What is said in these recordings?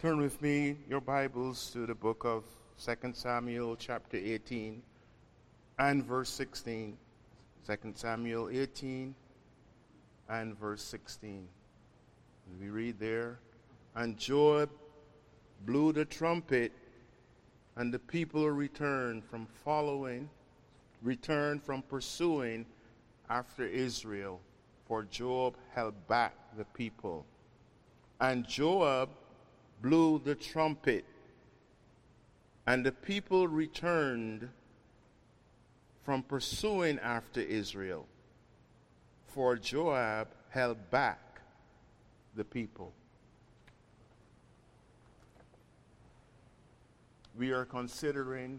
Turn with me, your Bibles, to the book of 2 Samuel chapter 18 and verse 16. 2 Samuel 18 and verse 16. We read there, "And Joab blew the trumpet, and the people returned from pursuing after Israel, for Joab held back the people. And Joab blew the trumpet, and the people returned from pursuing after Israel, for Joab held back the people." We are considering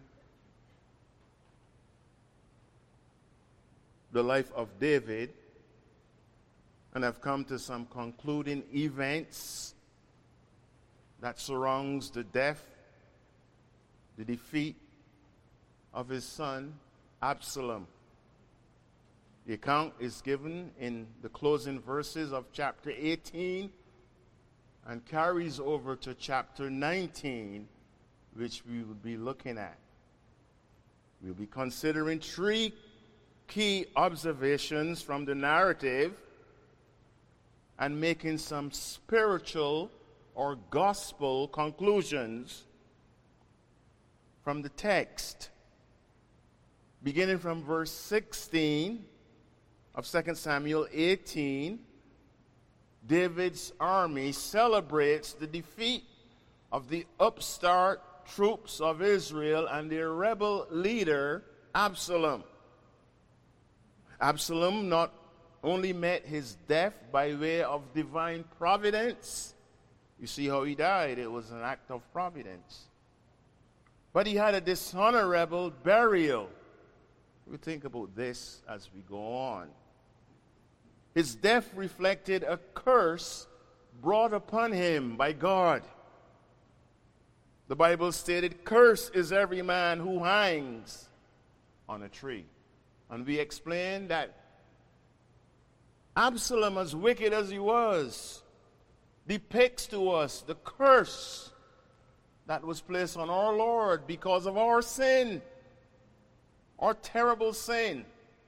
the life of David and have come to some concluding events that surrounds the death, the defeat of his son Absalom. The account is given in the closing verses of chapter 18 and carries over to chapter 19, which we will be looking at. We'll be considering three key observations from the narrative and making some spiritual or gospel conclusions from the text. Beginning from verse 16 of 2 Samuel 18, David's army celebrates the defeat of the upstart troops of Israel and their rebel leader, Absalom. Absalom not only met his death by way of divine providence. You see how he died. It was an act of providence. But he had a dishonorable burial. We think about this as we go on. His death reflected a curse brought upon him by God. The Bible stated, "Cursed is every man who hangs on a tree." And we explained that Absalom, as wicked as he was, depicts to us the curse that was placed on our Lord because of our sin, our terrible sin.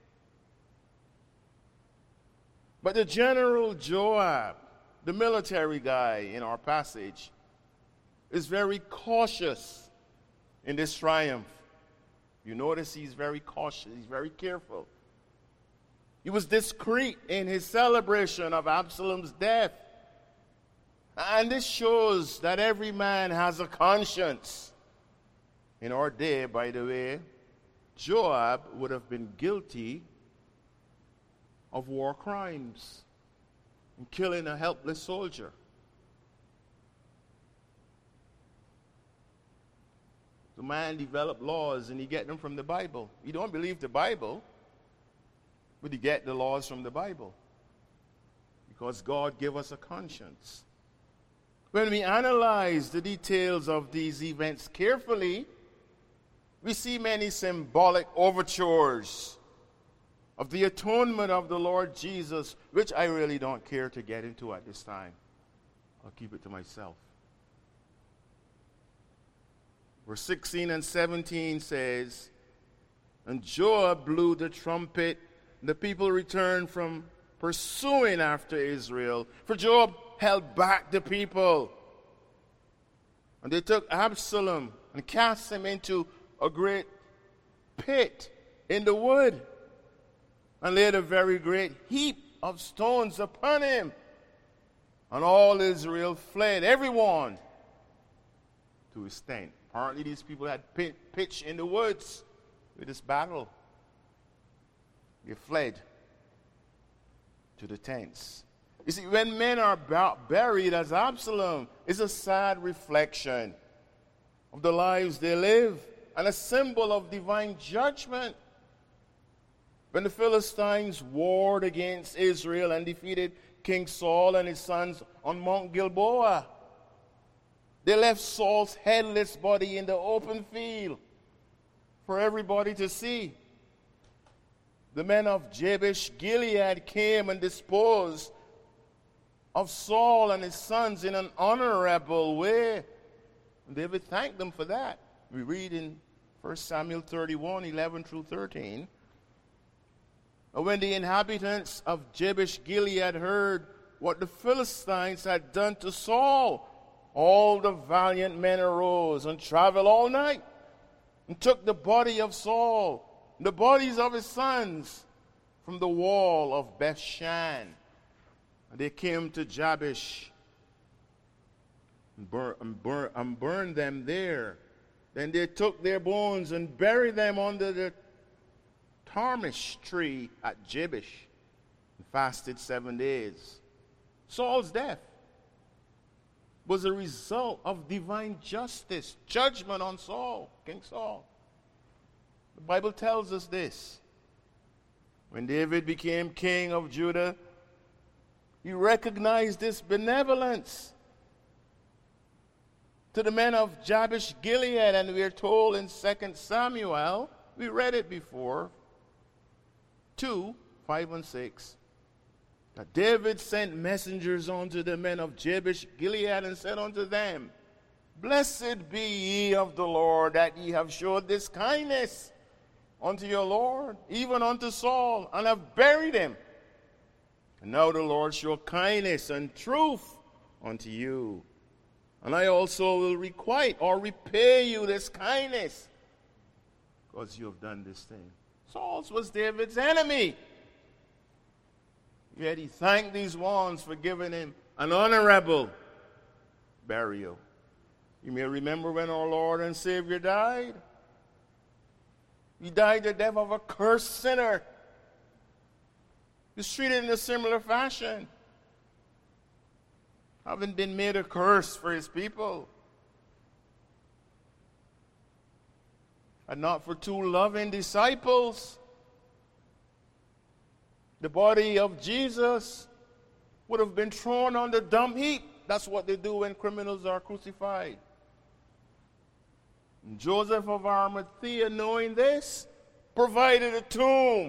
But the General Joab, the military guy in our passage, is very cautious in this triumph. You notice he's very cautious, he's very careful. He was discreet in his celebration of Absalom's death. And this shows that every man has a conscience. In our day, by the way, Joab would have been guilty of war crimes and killing a helpless soldier. The man developed laws and he get them from the Bible. He don't believe the Bible, but he get the laws from the Bible because God gave us a conscience. When we analyze the details of these events carefully, we see many symbolic overtures of the atonement of the Lord Jesus, which I really don't care to get into at this time. I'll keep it to myself. Verse 16 and 17 says, "And Joab blew the trumpet, and the people returned from pursuing after Israel, for Joab held back the people. And they took Absalom and cast him into a great pit in the wood, and laid a very great heap of stones upon him. And all Israel fled, everyone to his tent." Apparently these people had pitched in the woods with this battle. They fled to the tents. You see, when men are buried as Absalom, it's a sad reflection of the lives they live and a symbol of divine judgment. When the Philistines warred against Israel and defeated King Saul and his sons on Mount Gilboa, they left Saul's headless body in the open field for everybody to see. The men of Jabesh Gilead came and disposed of Saul and his sons in an honorable way. And David thanked them for that. We read in 1 Samuel 31, 11 through 13. And when the inhabitants of Jabesh Gilead heard what the Philistines had done to Saul, all the valiant men arose and traveled all night and took the body of Saul, the bodies of his sons, from the wall of Bethshan. And they came to Jabesh and burned them there. Then they took their bones and buried them under the Tarmish tree at Jabesh and fasted 7 days. Saul's death was a result of divine justice, judgment on Saul, King Saul. The Bible tells us this. When David became king of Judah, he recognized this benevolence to the men of Jabesh Gilead, and we are told in 2 Samuel, we read it before, 2, 5 and 6, that David sent messengers unto the men of Jabesh Gilead and said unto them, Blessed be ye of the Lord, that ye have showed this kindness unto your Lord, even unto Saul, and have buried him. And now the Lord show kindness and truth unto you. And I also will requite or repay you this kindness, because you have done this thing. Saul was David's enemy. Yet he thanked these ones for giving him an honorable burial. You may remember when our Lord and Savior died. He died the death of a cursed sinner. He was treated in a similar fashion, having been made a curse for his people. And not for two loving disciples, the body of Jesus would have been thrown on the dump heap. That's what they do when criminals are crucified. And Joseph of Arimathea, knowing this, provided a tomb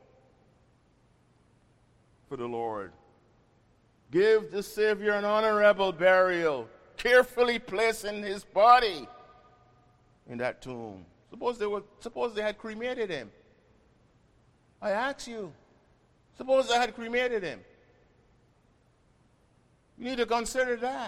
for the Lord. Give the Savior an honorable burial, carefully placing his body in that tomb. Suppose they had cremated him. I ask you, suppose they had cremated him. You need to consider that.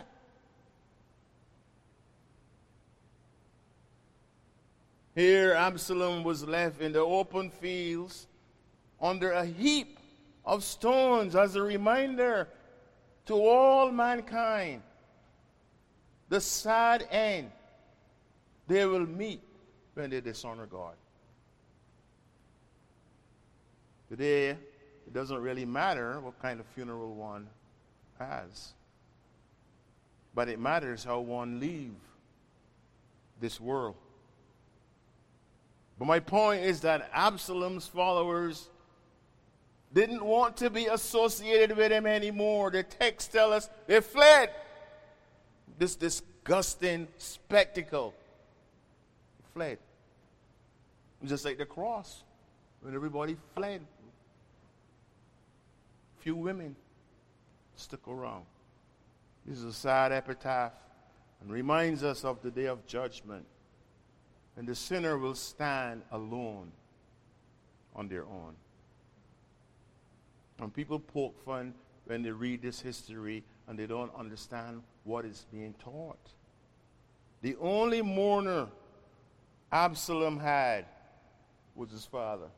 Here Absalom was left in the open fields under a heap of stones as a reminder to all mankind the sad end they will meet when they dishonor God. Today, it doesn't really matter what kind of funeral one has, but it matters how one leaves this world. But my point is that Absalom's followers didn't want to be associated with him anymore. The text tells us they fled this disgusting spectacle. They fled. Just like the cross, when everybody fled. Few women stuck around. This is a sad epitaph and reminds us of the day of judgment. And the sinner will stand alone on their own. And people poke fun when they read this history and they don't understand what is being taught. The only mourner Absalom had was his father.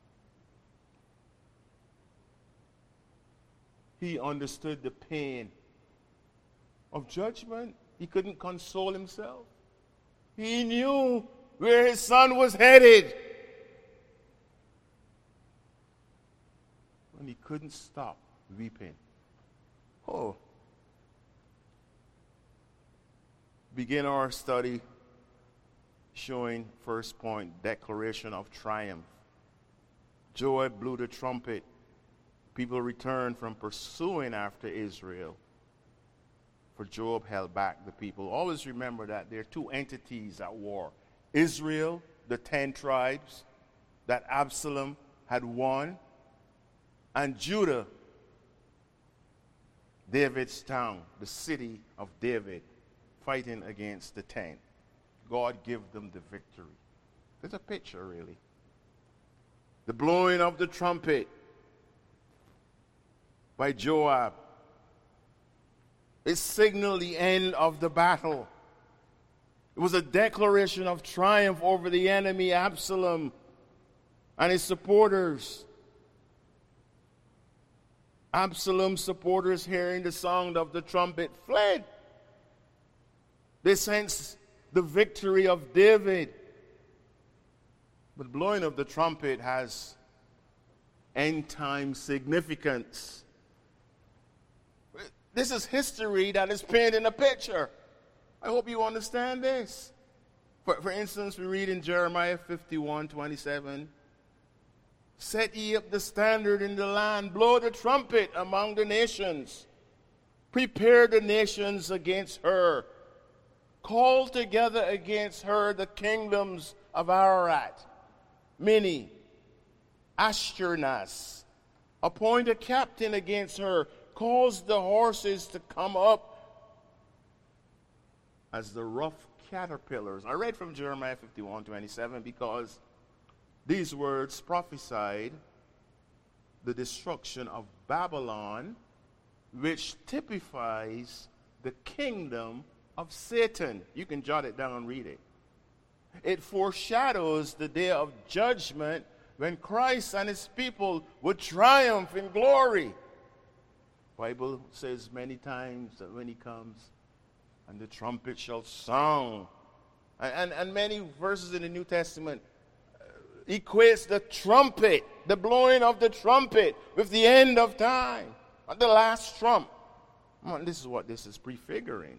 He understood the pain of judgment. He couldn't console himself. He knew where his son was headed. And he couldn't stop weeping. Oh. Begin our study showing first point, declaration of triumph. Joab blew the trumpet. People returned from pursuing after Israel. For Joab held back the people. Always remember that there are two entities at war. Israel, the 10 tribes that Absalom had won, and Judah, David's town, the city of David, fighting against the 10. God give them the victory. There's a picture, really. The blowing of the trumpet by Joab. It signaled the end of the battle. It was a declaration of triumph over the enemy, Absalom, and his supporters. Absalom's supporters, hearing the sound of the trumpet, fled. They sensed the victory of David. But blowing of the trumpet has end-time significance. This is history that is painted in a picture. I hope you understand this. For instance, we read in Jeremiah 51:27, set ye up the standard in the land, blow the trumpet among the nations, prepare the nations against her, call together against her the kingdoms of Ararat, Mini, Ashkenaz, appoint a captain against her, cause the horses to come up as the rough caterpillars. I read from Jeremiah 51:27 because these words prophesied the destruction of Babylon, which typifies the kingdom of Satan. You can jot it down and read it. It foreshadows the day of judgment when Christ and his people would triumph in glory. The Bible says many times that when he comes, and the trumpet shall sound. And many verses in the New Testament equates the trumpet, the blowing of the trumpet, with the end of time, the last trump. This is what this is prefiguring.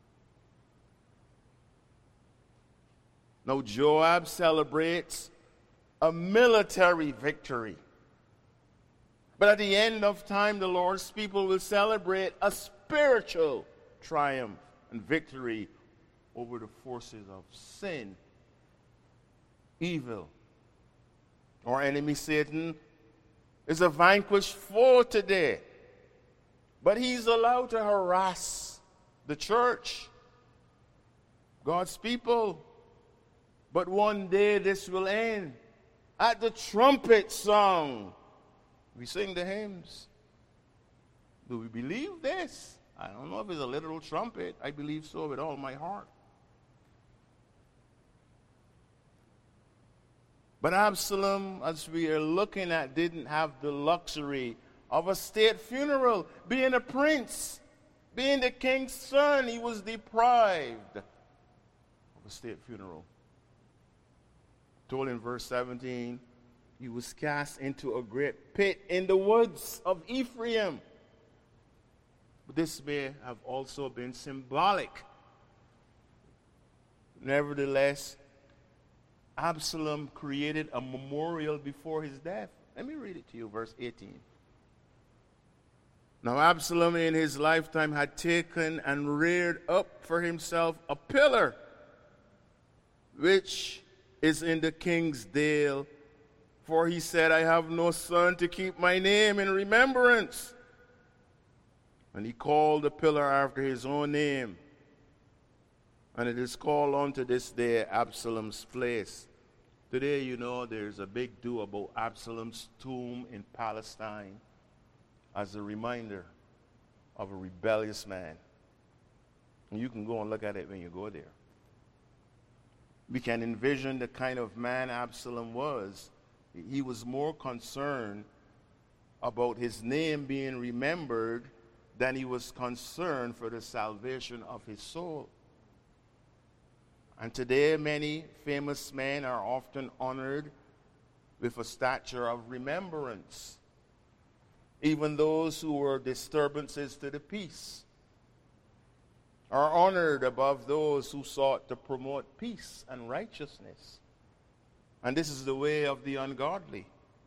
Now Joab celebrates a military victory. But at the end of time, the Lord's people will celebrate a spiritual triumph and victory over the forces of sin, evil. Our enemy Satan is a vanquished foe today, but he's allowed to harass the church, God's people. But one day this will end. At the trumpet song, we sing the hymns. Do we believe this? I don't know if it's a literal trumpet. I believe so with all my heart. But Absalom, as we are looking at, didn't have the luxury of a state funeral. Being a prince, being the king's son, he was deprived of a state funeral. Told in verse 17, he was cast into a great pit in the woods of Ephraim. But this may have also been symbolic. Nevertheless, Absalom created a memorial before his death. Let me read it to you, verse 18. Now Absalom in his lifetime had taken and reared up for himself a pillar, which is in the king's dale. For he said, I have no son to keep my name in remembrance. And he called the pillar after his own name. And it is called unto this day Absalom's place. Today, you know, there's a big do about Absalom's tomb in Palestine as a reminder of a rebellious man. And you can go and look at it when you go there. We can envision the kind of man Absalom was. He was more concerned about his name being remembered than he was concerned for the salvation of his soul. And today, many famous men are often honored with a stature of remembrance. Even those who were disturbances to the peace are honored above those who sought to promote peace and righteousness. And this is the way of the ungodly.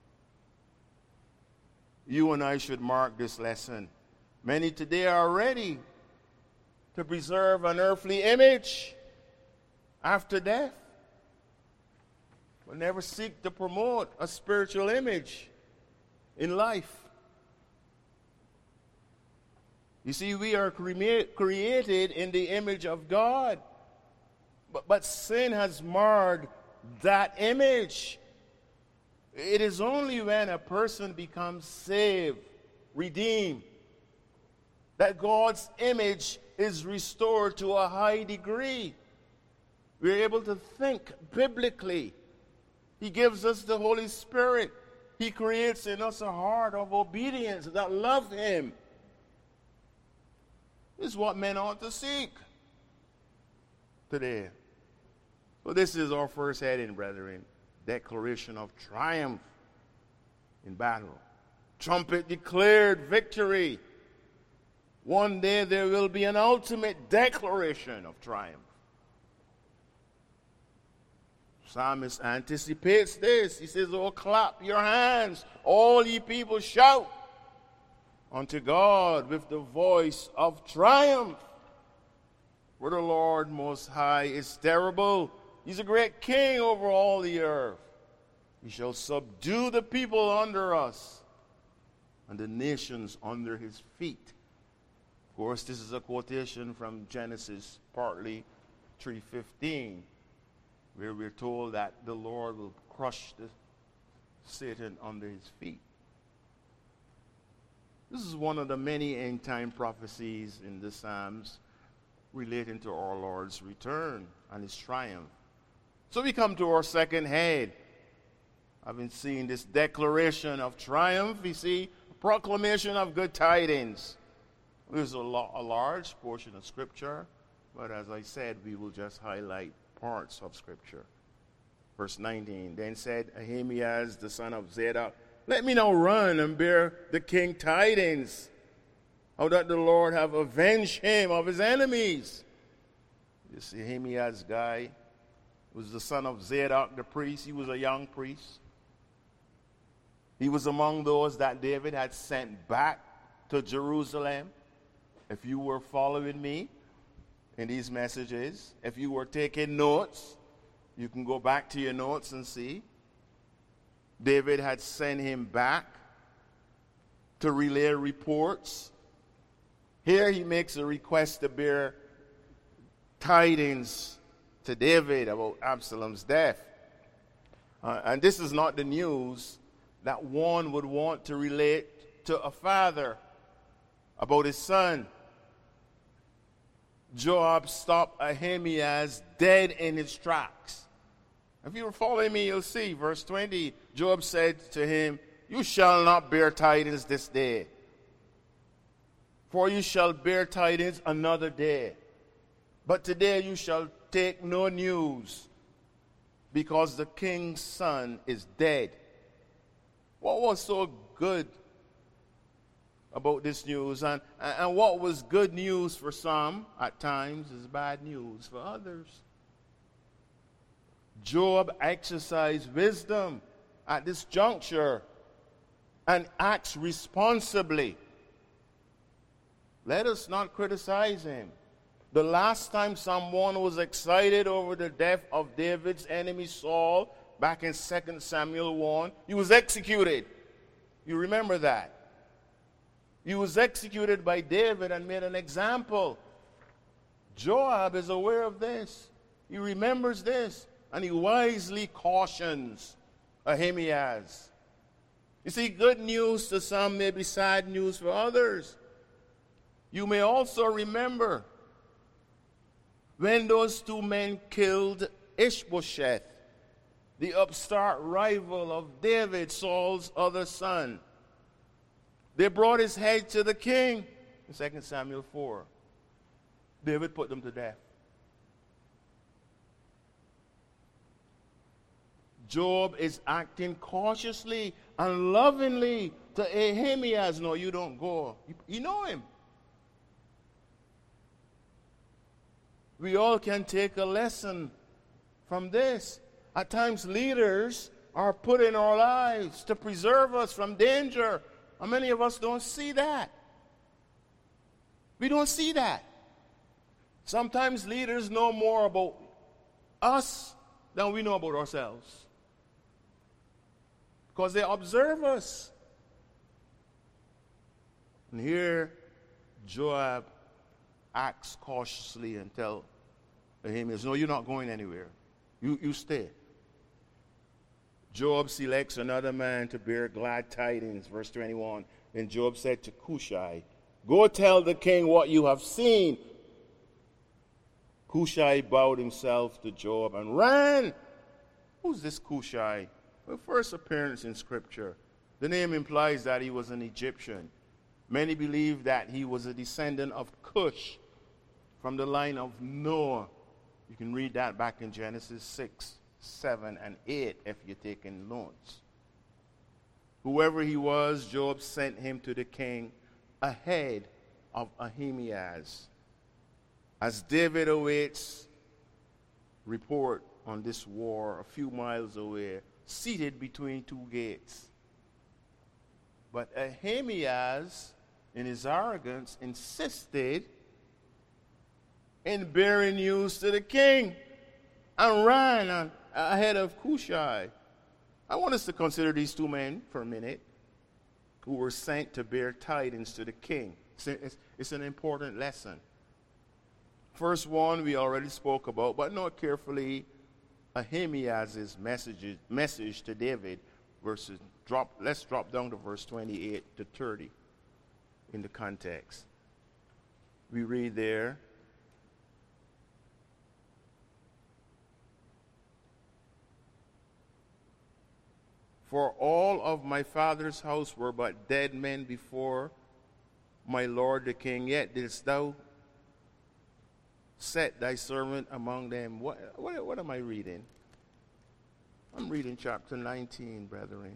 You and I should mark this lesson. Many today are ready to preserve an earthly image after death, but never seek to promote a spiritual image in life. You see, we are created in the image of God. But sin has marred that image. It is only when a person becomes saved, redeemed, that God's image is restored to a high degree. We're able to think biblically. He gives us the Holy Spirit. He creates in us a heart of obedience that love Him. This is what men ought to seek today. So this is our first heading, brethren. Declaration of triumph in battle. Trumpet declared victory. One day there will be an ultimate declaration of triumph. Psalmist anticipates this. He says, "Oh, clap your hands, all ye people, shout unto God with the voice of triumph. For the Lord Most High is terrible. He's a great king over all the earth. He shall subdue the people under us and the nations under his feet." Of course, this is a quotation from Genesis, partly 3:15, where we're told that the Lord will crush Satan under his feet. This is one of the many end-time prophecies in the Psalms relating to our Lord's return and his triumph. So we come to our second head. I've been seeing this declaration of triumph, you see, proclamation of good tidings. There's a large portion of Scripture, but as I said, we will just highlight parts of Scripture. Verse 19, "Then said Ahimaaz, the son of Zadok, Let me now run and bear the king tidings, how that the Lord have avenged him of his enemies." This Ahimaaz guy was the son of Zadok the priest. He was a young priest. He was among those that David had sent back to Jerusalem. If you were following me in these messages, if you were taking notes, you can go back to your notes and see. David had sent him back to relay reports. Here he makes a request to bear tidings to David about Absalom's death. And this is not the news that one would want to relate to a father about his son. Joab stopped Ahimaaz dead in his tracks. If you were following me, you'll see, verse 20, Joab said to him, "You shall not bear tidings this day, for you shall bear tidings another day. But today you shall take no news, because the king's son is dead." What was so good about this news? And what was good news for some at times is bad news for others. Joab exercised wisdom at this juncture and acts responsibly. Let us not criticize him. The last time someone was excited over the death of David's enemy Saul, back in 2 Samuel 1, he was executed. You remember that? He was executed by David and made an example. Joab is aware of this. He remembers this. And he wisely cautions Ahimaaz. You see, good news to some may be sad news for others. You may also remember when those two men killed Ishbosheth, the upstart rival of David, Saul's other son. They brought his head to the king in 2 Samuel 4. David put them to death. Joab is acting cautiously and lovingly to Ahimaaz. "No, you don't go." You know him. We all can take a lesson from this. At times, leaders are put in our lives to preserve us from danger. And many of us don't see that. We don't see that. Sometimes leaders know more about us than we know about ourselves, because they observe us. And here, Joab acts cautiously and tell Ahimaaz, no, you're not going anywhere. You stay. Joab selects another man to bear glad tidings, verse 21. Then Joab said to Cushai, go tell the king what you have seen. Cushai bowed himself to Joab and ran. Who's this Cushai? Well, first appearance in Scripture. The name implies that he was an Egyptian. Many believe that he was a descendant of Cush from the line of Noah. You can read that back in Genesis 6, 7, and 8 if you're taking notes. Whoever he was, Joab sent him to the king ahead of Ahimaaz. As David awaits report on this war a few miles away, seated between two gates. But Ahimaaz, in his arrogance, insisted in bearing news to the king and ran ahead of Cushai. I want us to consider these two men for a minute who were sent to bear tidings to the king. It's an important lesson. First one we already spoke about, but note carefully Ahimaaz's message to David. Let's drop down to verse 28 to 30 in the context. We read there, for all of my father's house were but dead men before my lord the king, yet didst thou set thy servant among them. What am I reading? I'm reading chapter 19, brethren.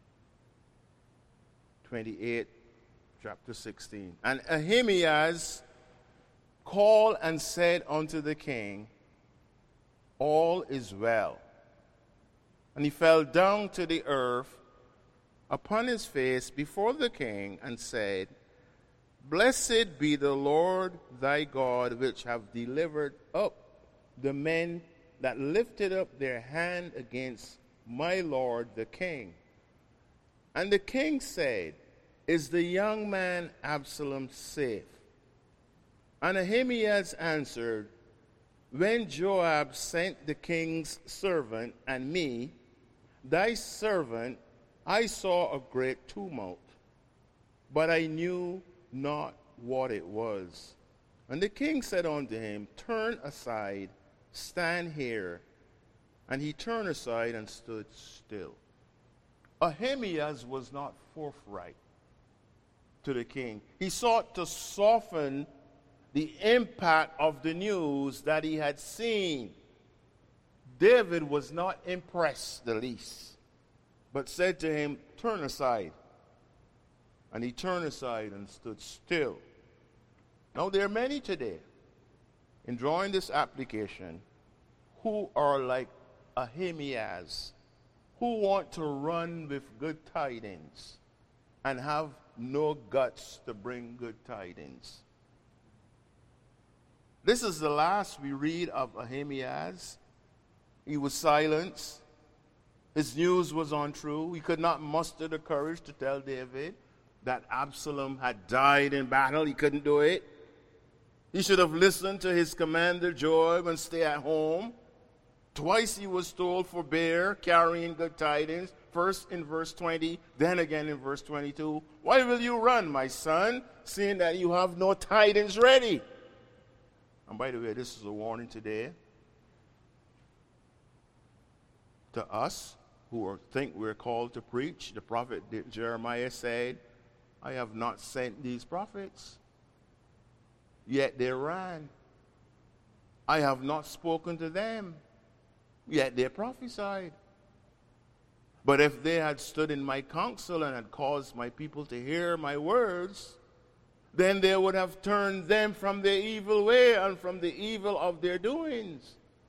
28, chapter 16. And Ahimaaz called and said unto the king, all is well. And he fell down to the earth upon his face before the king and said, blessed be the Lord thy God, which have delivered up the men that lifted up their hand against my lord the king. And the king said, is the young man Absalom safe? And Ahimaaz answered, when Joab sent the king's servant and me, thy servant, I saw a great tumult, but I knew not what it was. And the king said unto him, turn aside, stand here. And he turned aside and stood still. Ahimaaz was not forthright to the king. He sought to soften the impact of the news that he had seen. David was not impressed the least, but said to him, turn aside. And he turned aside and stood still. Now there are many today, in drawing this application, who are like Ahimaaz, who want to run with good tidings and have no guts to bring good tidings. This is the last we read of Ahimaaz. He was silenced. His news was untrue. He could not muster the courage to tell David that Absalom had died in battle. He couldn't do it. He should have listened to his commander Joab and stay at home. Twice he was told, forbear carrying good tidings. First in verse 20, then again in verse 22. Why will you run, my son, seeing that you have no tidings ready? And by the way, this is a warning today to us who think we're called to preach. The prophet Jeremiah said, I have not sent these prophets, yet they ran. I have not spoken to them, yet they prophesied. But if they had stood in my counsel and had caused my people to hear my words, then they would have turned them from their evil way and from the evil of their doings.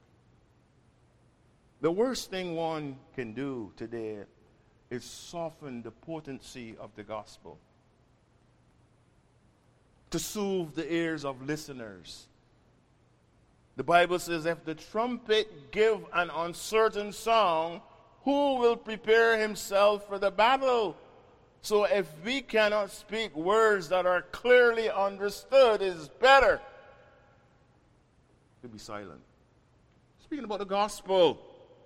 The worst thing one can do today is soften the potency of the gospel, to soothe the ears of listeners. The Bible says, if the trumpet give an uncertain sound, who will prepare himself for the battle? So if we cannot speak words that are clearly understood, it is better to be silent. Speaking about the gospel,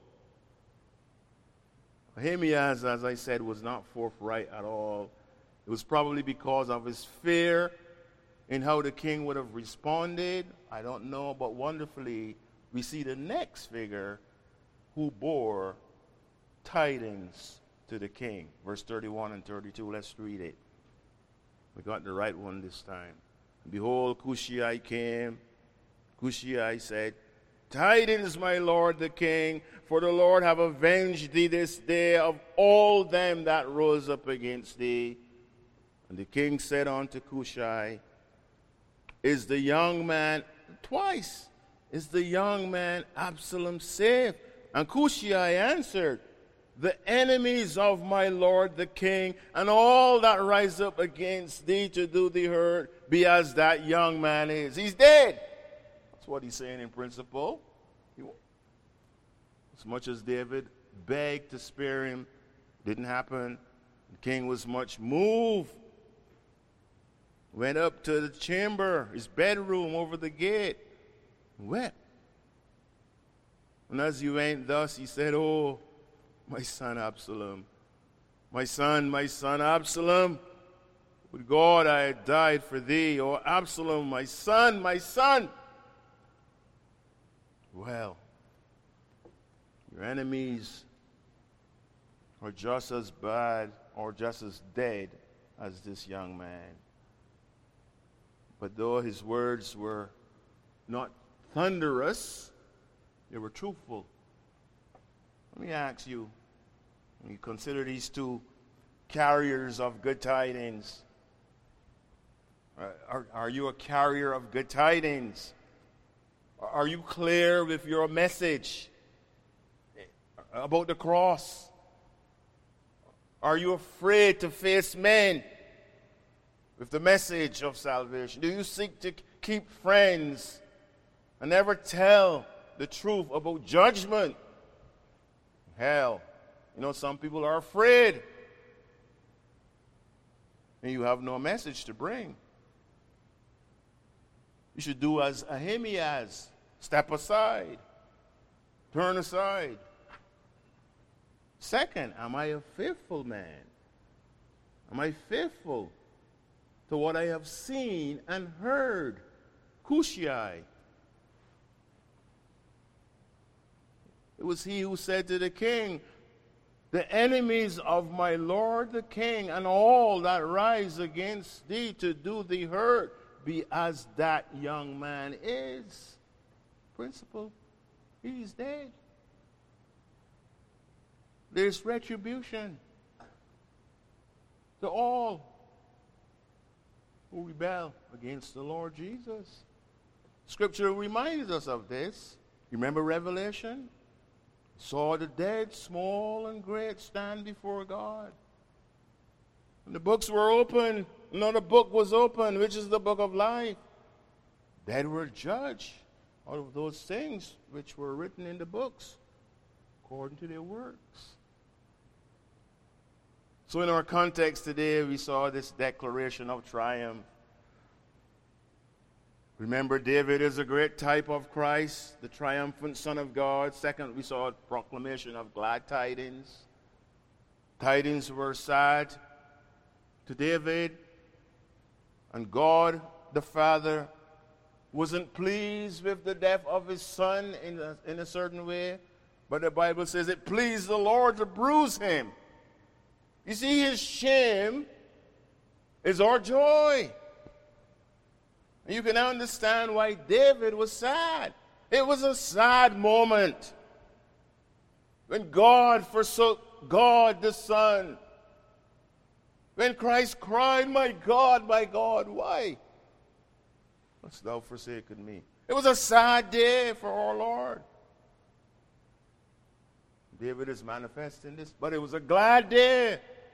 Ahimaaz, as I said, was not forthright at all. It was probably because of his fear in how the king would have responded. I don't know, but wonderfully, we see the next figure who bore tidings to the king. Verse 31 and 32, let's read it. We got the right one this time. Behold, Cushai came. Cushai said, Tidings, my lord the king, for the Lord have avenged thee this day of all them that rose up against thee. And the king said unto Cushai, Is the young man, twice, is the young man Absalom safe? And Cushai answered, The enemies of my lord the king, and all that rise up against thee to do thee hurt, be as that young man is. He's dead. That's what he's saying in principle. As much as David begged to spare him, didn't happen. The king was much moved. Went up to the chamber, his bedroom over the gate, wept. And as he went thus, he said, Oh, my son Absalom, my son Absalom, with God I had died for thee. Oh, Absalom, my son, my son. Well, your enemies are just as bad or just as dead as this young man. But though his words were not thunderous, they were truthful. Let me ask you, when you consider these two carriers of good tidings, are you a carrier of good tidings? Are you clear with your message about the cross? Are you afraid to face men with the message of salvation? Do you seek to keep friends and never tell the truth about judgment? Hell, you know, some people are afraid, and you have no message to bring. You should do as Ahimaaz. Step aside. Turn aside. Second, am I a faithful man? Am I faithful to what I have seen and heard? Cushai. It was he who said to the king, The enemies of my lord the king, and all that rise against thee to do thee hurt, be as that young man is. Principle, he is dead. There's retribution to all who rebel against the Lord Jesus. Scripture reminds us of this. Remember Revelation? Saw the dead, small and great, stand before God. And the books were open. Another book was open, which is the book of life. Dead were judged out of those things which were written in the books, according to their works. So in our context today, we saw this declaration of triumph. Remember, David is a great type of Christ, the triumphant Son of God. Second, we saw a proclamation of glad tidings. Tidings were sad to David, and God the Father wasn't pleased with the death of his son in a certain way, but the Bible says it pleased the Lord to bruise him. You see, his shame is our joy. And you can understand why David was sad. It was a sad moment when God forsook God the Son. When Christ cried, my God, why hast thou forsaken me? It was a sad day for our Lord. David is manifesting this, but it was a glad day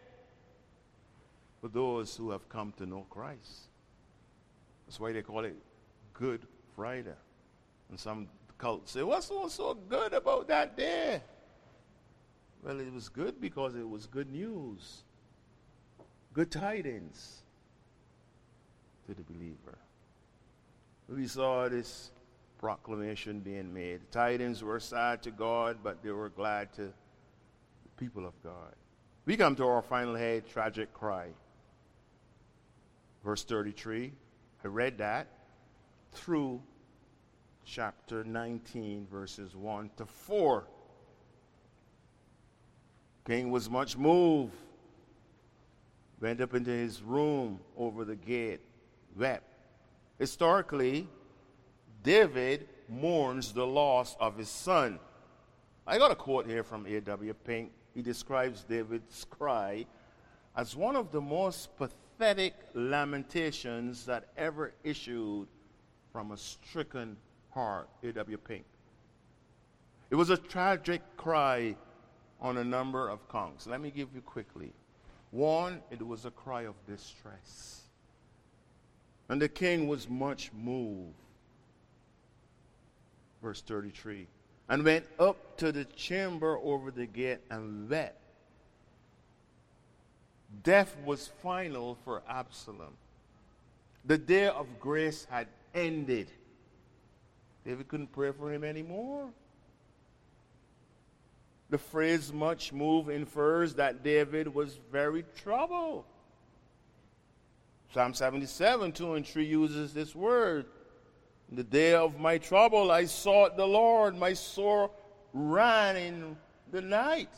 for those who have come to know Christ. That's why they call it Good Friday. And some cults say, what's so good about that day? Well, it was good because it was good news. good tidings to the believer. We saw this proclamation being made. The tidings were sad to God, but they were glad to the people of God. We come to our final head, tragic cry. Verse 33, I read that through chapter 19, verses 1 to 4. King was much moved, went up into his room over the gate, wept. Historically, David mourns the loss of his son. I got a quote here from A.W. Pink. He describes David's cry as one of the most pathetic lamentations that ever issued from a stricken heart. A.W. Pink. It was a tragic cry on a number of counts. Let me give you quickly. One, it was a cry of distress. And the king was much moved. Verse 33. And went up to the chamber over the gate and wept. Death was final for Absalom. The day of grace had ended. David couldn't pray for him anymore. The phrase much moved infers that David was very troubled. Psalm 77, 2 and 3 uses this word. In the day of my trouble, I sought the Lord. My soul ran in the night.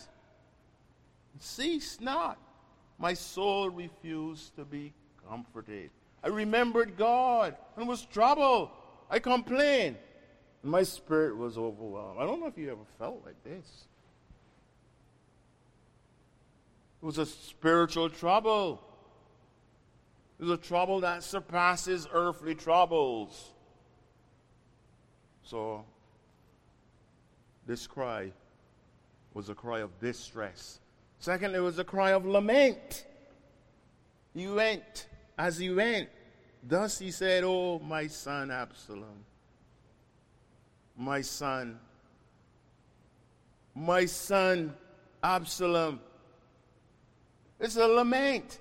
Cease not. My soul refused to be comforted. I remembered God and was troubled. I complained. And my spirit was overwhelmed. I don't know if you ever felt like this. It was a spiritual trouble. It was a trouble that surpasses earthly troubles. So, this cry was a cry of distress. Second, it was a cry of lament. He went, as he went, thus he said, "Oh, my son Absalom, my son Absalom." It's a lament.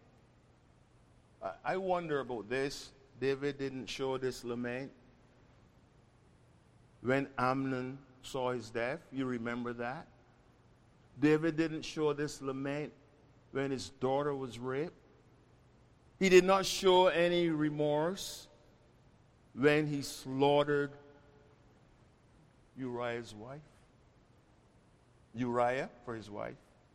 I wonder about this. David didn't show this lament when Amnon saw his death. You remember that? David didn't show this lament when his daughter was raped. He did not show any remorse when he slaughtered Uriah for his wife.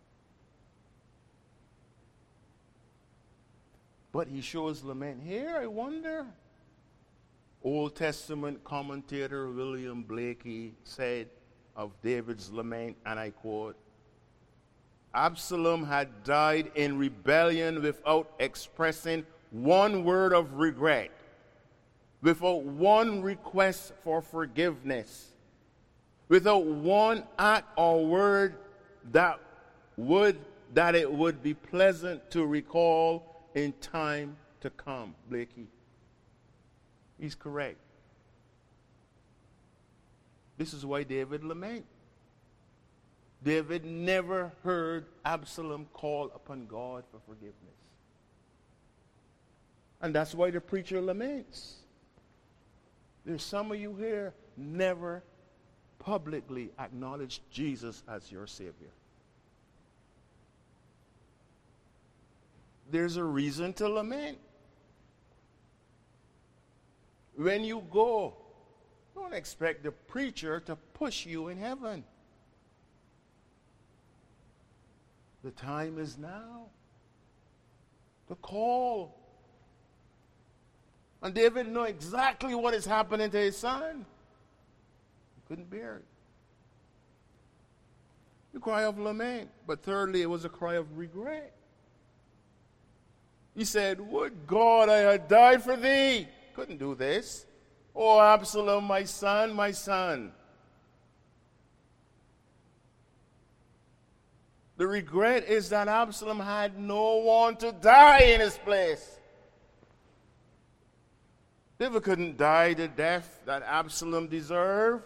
But he shows lament here, I wonder. Old Testament commentator William Blakey said of David's lament, and I quote, Absalom had died in rebellion without expressing one word of regret, without one request for forgiveness, without one act or word that it would be pleasant to recall in time to come. Blakey. He's correct. This is why David lament. David never heard Absalom call upon God for forgiveness. And that's why the preacher laments. There's some of you here never publicly acknowledged Jesus as your Savior. There's a reason to lament. When you go, don't expect the preacher to push you in heaven. The time is now. The call. And David knew exactly what is happening to his son. He couldn't bear it. The cry of lament. But thirdly, it was a cry of regret. He said, would God I had died for thee. Couldn't do this. Oh, Absalom, my son, my son. The regret is that Absalom had no one to die in his place. David couldn't die the death that Absalom deserved.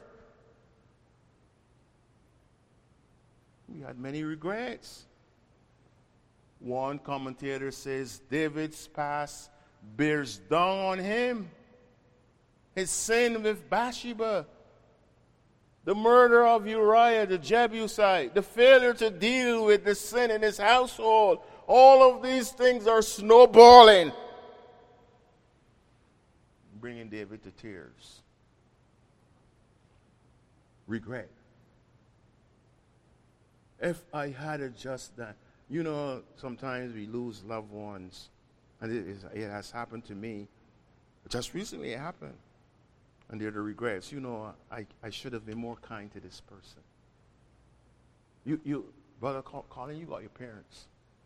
He had many regrets. One commentator says David's past bears down on him. His sin with Bathsheba, the murder of Uriah the Jebusite, the failure to deal with the sin in his household, all of these things are snowballing, bringing David to tears. Regret. If I had just done, you know, sometimes we lose loved ones, and it has happened to me. Just recently it happened. And they're the regrets. You know, I should have been more kind to this person. You Brother Colin, you got your parents.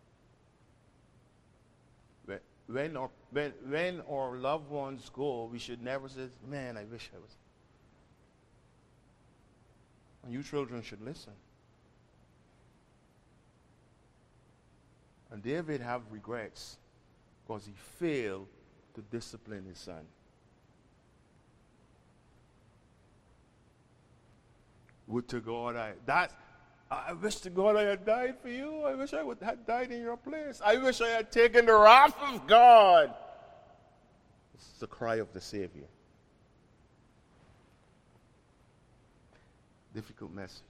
When our loved ones go, we should never say, man, I wish I was. And you children should listen. And David have regrets because he failed to discipline his son. Would to God I wish to God I had died for you. I wish I would have died in your place. I wish I had taken the wrath of God. This is the cry of the Savior. Difficult message.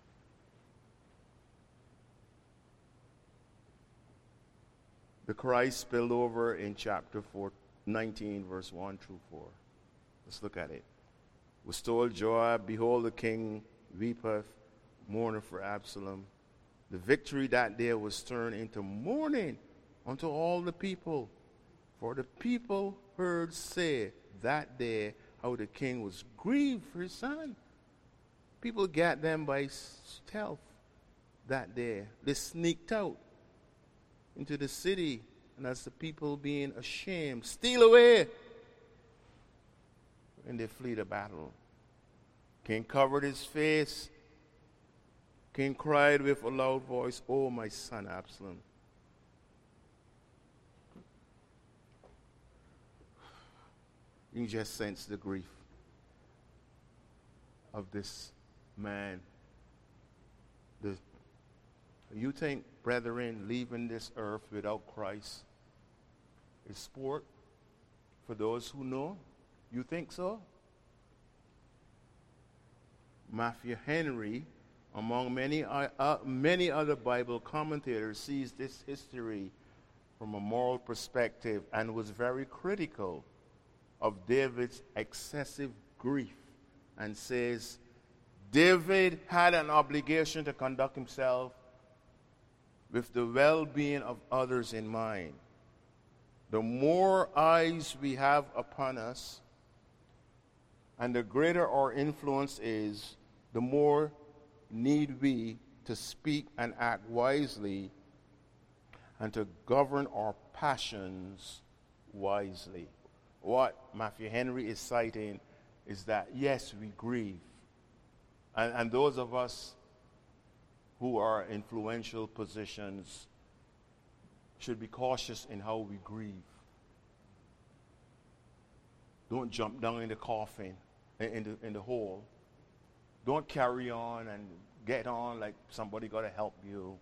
The cry spilled over in chapter 19, verse 1 through 4. Let's look at it. Was told Joab, behold, the king weepeth, mourneth for Absalom. The victory that day was turned into mourning unto all the people. For the people heard say that day how the king was grieved for his son. People got them by stealth that day. They sneaked out into the city, and as the people being ashamed, steal away, and they flee the battle. King covered his face. King cried with a loud voice, "Oh, my son Absalom." You just sense the grief of this man. You think, brethren, leaving this earth without Christ is sport for those who know? You think so? Matthew Henry, among many other Bible commentators, sees this history from a moral perspective and was very critical of David's excessive grief and says David had an obligation to conduct himself with the well-being of others in mind. The more eyes we have upon us and the greater our influence is, the more need we to speak and act wisely and to govern our passions wisely. What Matthew Henry is citing is that, yes, we grieve. And those of us who are in influential positions should be cautious in how we grieve. Don't jump down in the coffin, in the hole. Don't carry on and get on like somebody got to help you.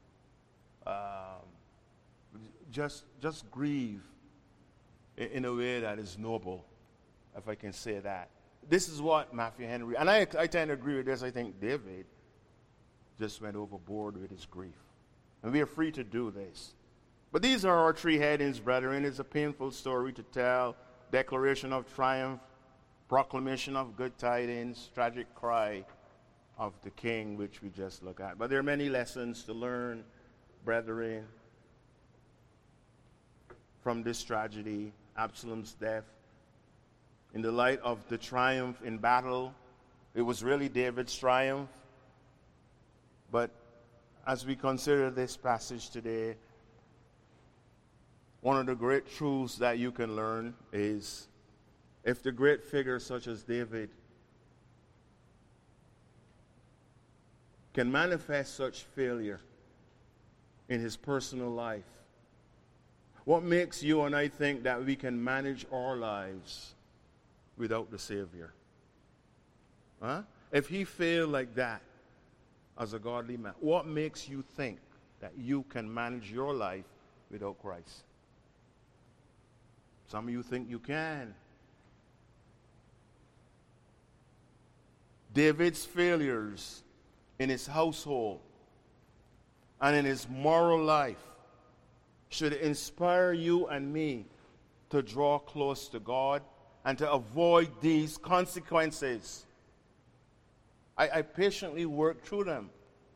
Just grieve in a way that is noble, if I can say that. This is what Matthew Henry, and I tend to agree with this. I think David just went overboard with his grief. And we are free to do this. But these are our three headings, brethren. It's a painful story to tell. Declaration of triumph, proclamation of good tidings, tragic cry of the king, which we just look at. But there are many lessons to learn, brethren, from this tragedy, Absalom's death. In the light of the triumph in battle, it was really David's triumph. But as we consider this passage today, one of the great truths that you can learn is if the great figures such as David can manifest such failure in his personal life, what makes you and I think that we can manage our lives without the Savior? Huh? If he failed like that as a godly man, what makes you think that you can manage your life without Christ. Some of you think you can. David's failures in his household and in his moral life should inspire you and me to draw close to God and to avoid these consequences. I patiently work through them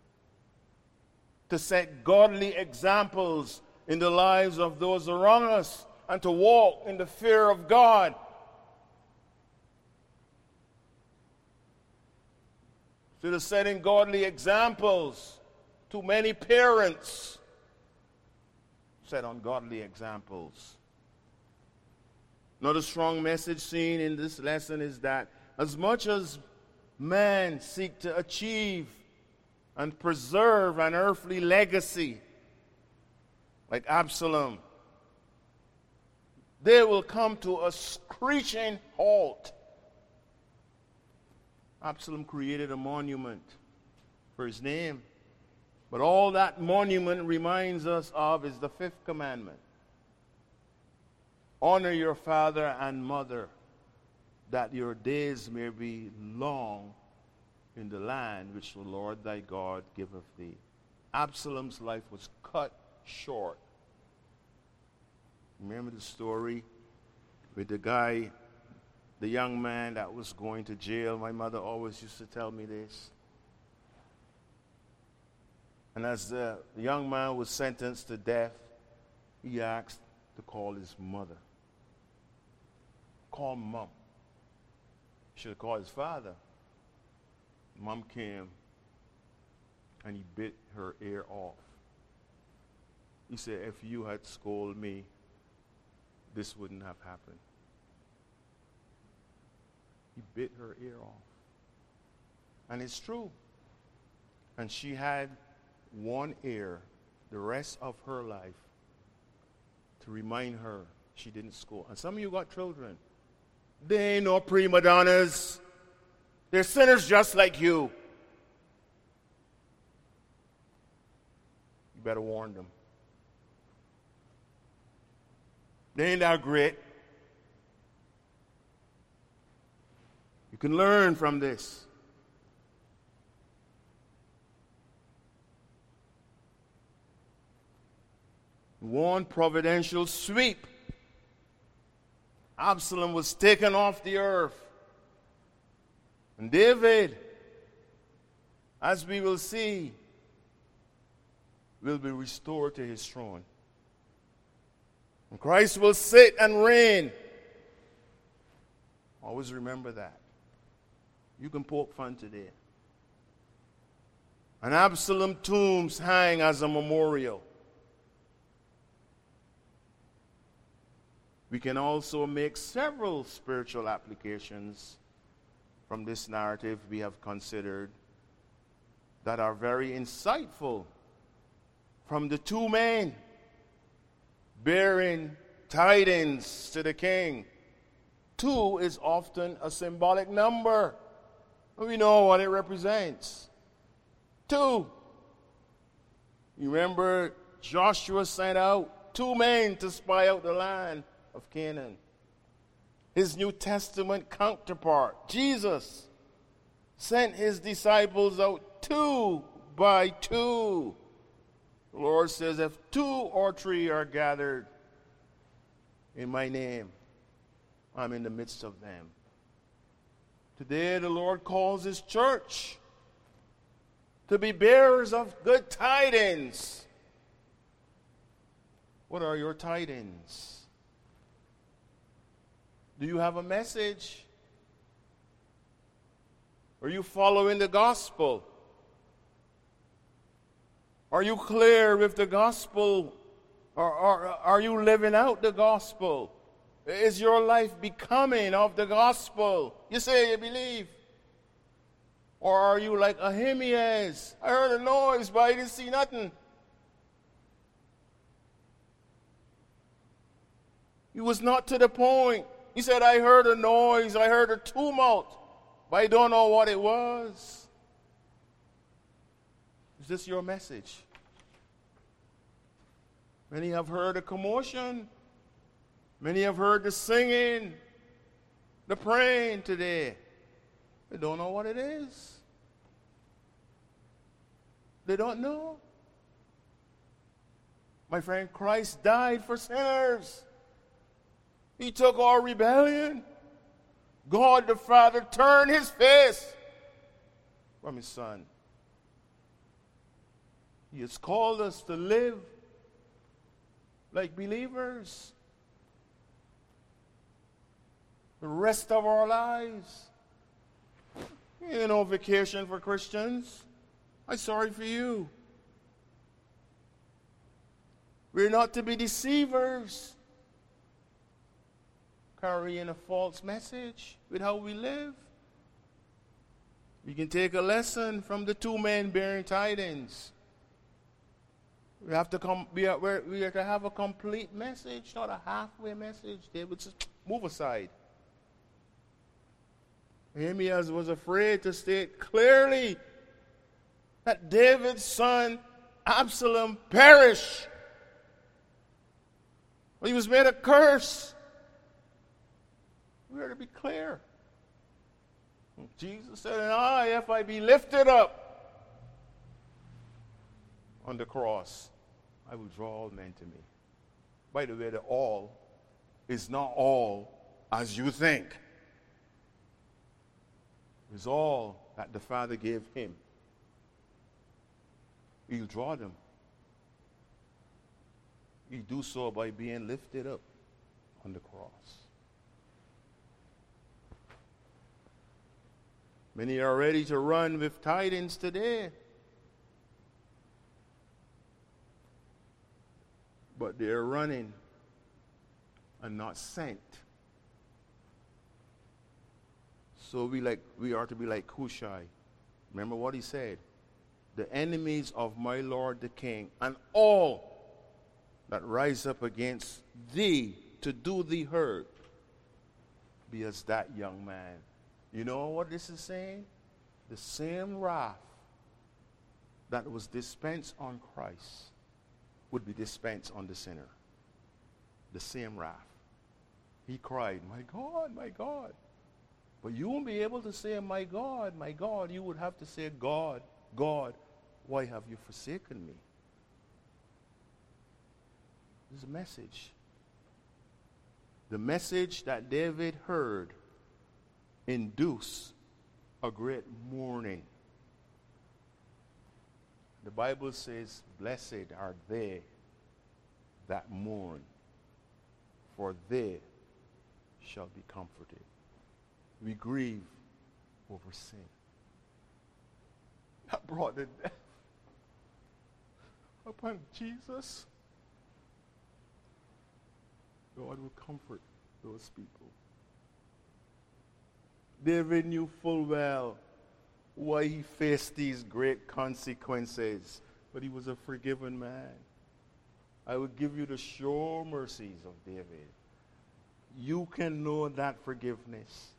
to set godly examples in the lives of those around us and to walk in the fear of God. Instead of setting godly examples, too many parents set ungodly examples. Another strong message seen in this lesson is that as much as man seek to achieve and preserve an earthly legacy, like Absalom, they will come to a screeching halt. Absalom created a monument for his name, but all that monument reminds us of is the fifth commandment. Honor your father and mother, that your days may be long in the land which the Lord thy God giveth thee. Absalom's life was cut short. Remember the story with the guy, the young man that was going to jail? My mother always used to tell me this. And as the young man was sentenced to death, he asked to call his mother. Call Mom. He should have called his father. Mom came and he bit her ear off. He said, if you had scolded me, this wouldn't have happened. He bit her ear off. And it's true. And she had one ear the rest of her life to remind her she didn't scold. And some of you got children. They ain't no prima donnas. They're sinners just like you. You better warn them. They ain't that great. You can learn from this. One providential sweep. Absalom was taken off the earth. And David, as we will see, will be restored to his throne. And Christ will sit and reign. Always remember that. You can poke fun today. And Absalom tombs hang as a memorial. We can also make several spiritual applications from this narrative we have considered that are very insightful. From the two men bearing tidings to the king. 2 is often a symbolic number. We know what it represents. 2. You remember Joshua sent out 2 men to spy out the land of Canaan. His New Testament counterpart, Jesus, sent his disciples out 2 by 2. The Lord says, if 2 or 3 are gathered in my name, I'm in the midst of them. Today the Lord calls his church to be bearers of good tidings. What are your tidings? Do you have a message? Are you following the gospel? Are you clear with the gospel? Or are you living out the gospel? Is your life becoming of the gospel? You say you believe. Or are you like Ahimaaz? I heard a noise, but I didn't see nothing. He was not to the point. He said, I heard a noise, I heard a tumult, but I don't know what it was. Is this your message? Many have heard the commotion. Many have heard the singing, the praying today. They don't know what it is. They don't know. My friend, Christ died for sinners. He took our rebellion. God the Father turned his face from his Son. He has called us to live like believers the rest of our lives. Ain't no vacation for Christians. I'm sorry for you. We're not to be deceivers, carrying a false message with how we live. We can take a lesson from the two men bearing tidings. We have to we are to have a complete message, not a halfway message. They would just move aside. Nehemiah was afraid to state clearly that David's son Absalom perished. He was made a curse. We are to be clear. Jesus said, "And I, if I be lifted up on the cross, I will draw all men to me." By the way, the all is not all as you think. It's all that the Father gave him. He'll draw them. He do so by being lifted up on the cross. Many are ready to run with tidings today, but they're running and not sent. So we are to be like Hushai. Remember what he said? The enemies of my Lord the King, and all that rise up against thee to do thee hurt, be as that young man. You know what this is saying? The same wrath that was dispensed on Christ would be dispensed on the sinner. The same wrath. He cried, "My God, my God." But you won't be able to say, my God, my God." You would have to say, "God, God, why have you forsaken me?" This is a message. The message that David heard induced a great mourning. The Bible says, "Blessed are they that mourn, for they shall be comforted." We grieve over sin. That brought the death upon Jesus. God will comfort those people. David knew full well why he faced these great consequences, but he was a forgiven man. I will give you the sure mercies of David. You can know that forgiveness.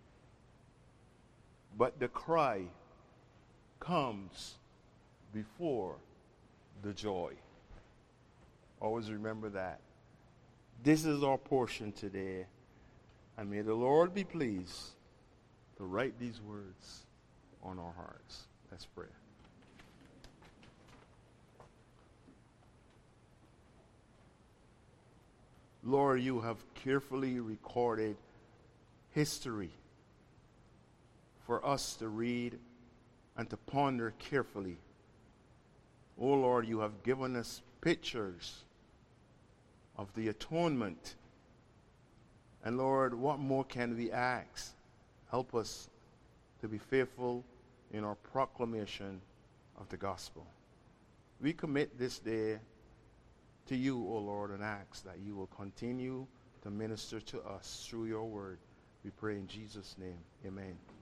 But the cry comes before the joy. Always remember that. This is our portion today. And may the Lord be pleased to write these words on our hearts. Let's pray. Lord, you have carefully recorded history for us to read and to ponder carefully. Oh Lord, you have given us pictures of the atonement. And Lord, what more can we ask? Help us to be faithful in our proclamation of the gospel. We commit this day to you, O Lord, and ask that you will continue to minister to us through your word. We pray in Jesus' name. Amen.